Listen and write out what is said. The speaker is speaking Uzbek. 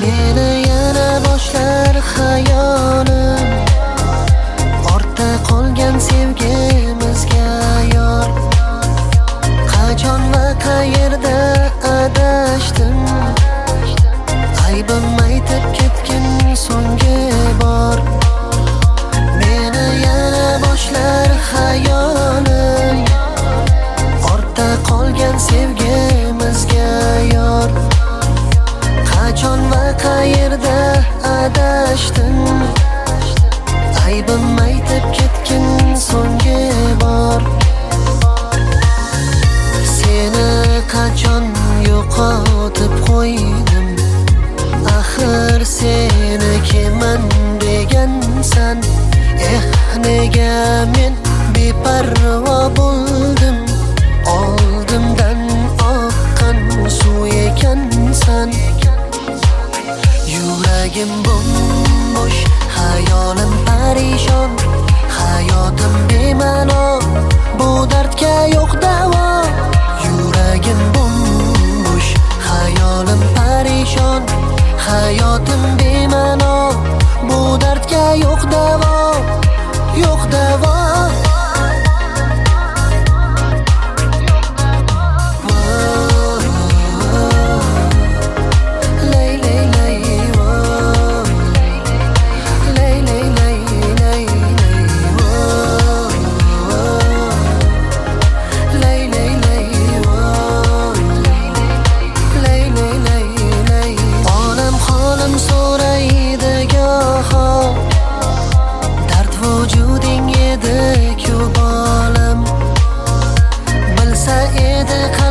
Meni yana boshlar xayolim, ortda qolgan sevgimizga yor. Qachon va qayerda adashdim, aybim aytib ketgin so'nggi bor. Meni yana boshlar xayolim, ortda qolgan sevgimizga yor. Qachon va qayerda adashdim, aybim aytib ketgin so'nggi bor. Seni qachon yo'qotib qo'ydim, axir senikiman degansan. Nega men beparvo bo'ldim, oldimdan oqqan suv ekansan. Yuragim bo'sh, hayolim parishon, hayotim bema'no, bu dardga yo'q davo. Yuragim bo'sh, hayolim parishon, hayotim bema'no, bu dardga yo'q davo, yo'q davo. Vujuding edi ku bolam, bilsa edi